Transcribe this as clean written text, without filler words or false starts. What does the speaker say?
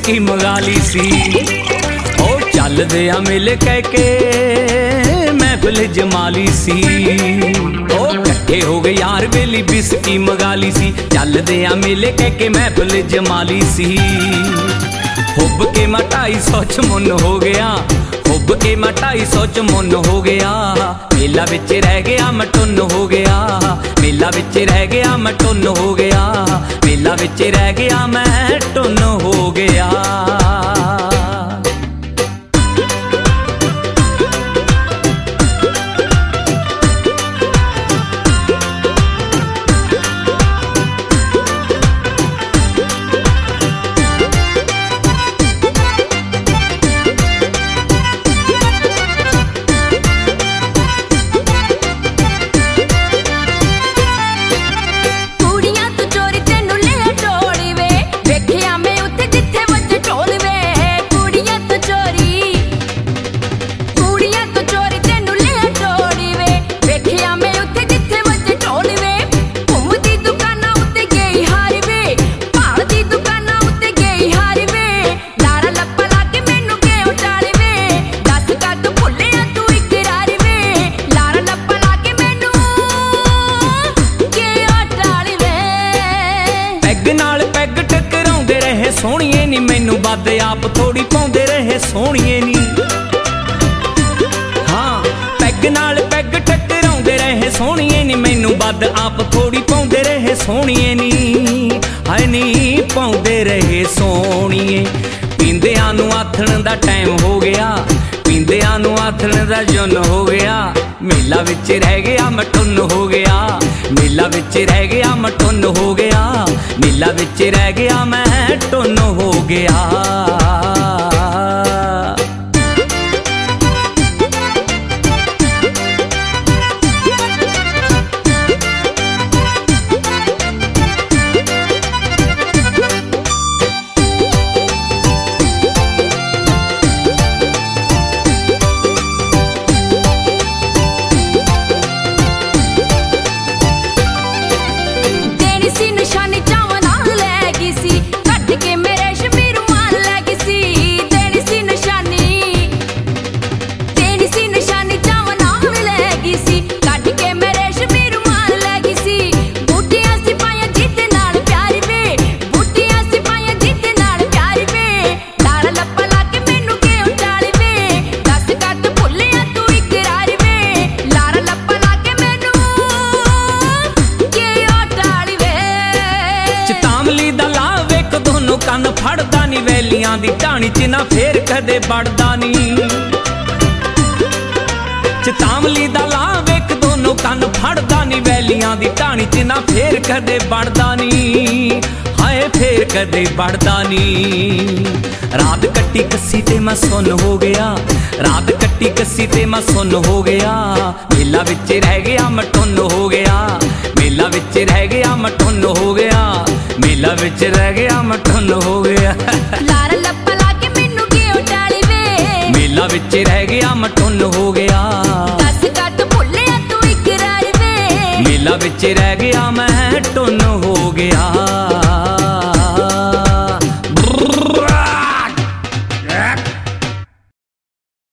बिस्की मंगा ली सी। ओ चलदे आ मेले कह के महफिल जमा ली सी। ओ कट्ठे हो गए यार बेली बिस्की मंगा ली सी। चलदे आ मेले कह के महफिल जमा ली सी। हुब के मैं 250 च मुन हो गया, हुब के मैं 250 च मुन हो गया। मेला विच रह गया मैं टुन हो गया, मेला विच रह गया मैं टुन हो गया, मेला विच रह गया मैं टुन हो गया। सोहणिए नी मैनू बद आप थोड़ी पाउंदे रहे सोहणिए नी। हाँ पैग नाल पैग टकराउंदे रहे सोहणिए नी मैनू बद आप थोड़ी पाउंदे रहे सोहणिए नी। हाय नी पाउंदे रहे सोहणिए। पींदियां नू आथण दा टाइम हो गया, पींदियां नू आथण दा जुन हो गया। मेला विच रह गया मैं टुन हो गया, मेला विच रह गया मैं टुन हो गया, मेला विच रह गया मैं टुन हो गया। ਕੰਨ ਫੜਦਾ ਨੀ ਵੈਲੀਆਂ ਦੀ ਢਾਣੀ ਚ ਨਾ ਫੇਰ ਕਦੇ ਵੜਦਾ ਨੀ। ਚਤਾਮਲੀ ਦਾ ਲਾ ਵੇਖ ਦੋਨੋਂ ਕੰਨ ਫੜਦਾ ਨੀ ਵੈਲੀਆਂ ਦੀ ਢਾਣੀ ਚ ਨਾ ਫੇਰ ਕਦੇ ਵੜਦਾ ਨੀ। ਹਾਏ ਫੇਰ ਕਦੇ ਵੜਦਾ ਨੀ। ਰਾਤ ਕੱਟੀ ਕੱਸੀ ਤੇ ਮੈਂ ਸੁੰਨ ਹੋ ਗਿਆ, ਰਾਤ ਕੱਟੀ ਕੱਸੀ ਤੇ ਮੈਂ ਸੁੰਨ ਹੋ ਗਿਆ। ਮੇਲਾ ਵਿੱਚ ਰਹਿ ਗਿਆ ਮੈਂ ਟੁੰਨ ਹੋ ਗਿਆ, ਮੇਲਾ ਵਿੱਚ ਰਹਿ ਗਿਆ ਮੈਂ ਟੁੰਨ ਹੋ ਗਿਆ, ਮੇਲਾ ਵਿੱਚ ਰਹਿ ਗਿਆ ਮੈਂ ਟੁੰਨ ਹੋ ਗਿਆ। ਲਾਰਾ ਲੱਪਾ ਲਾ ਕੇ ਮੈਨੂੰ ਕਿਉਂ ਟਾਲੀ ਵੇ, ਮੇਲਾ ਵਿੱਚ ਰਹਿ ਗਿਆ ਮੈਂ ਟੁੰਨ ਹੋ ਗਿਆ। ਦੱਸ ਕੱਟ ਭੁੱਲਿਆ ਤੂੰ ਇਕਰਾਰ ਵੇ, ਮੇਲਾ ਵਿੱਚ ਰਹਿ ਗਿਆ ਮੈਂ ਟੁੰਨ ਹੋ ਗਿਆ।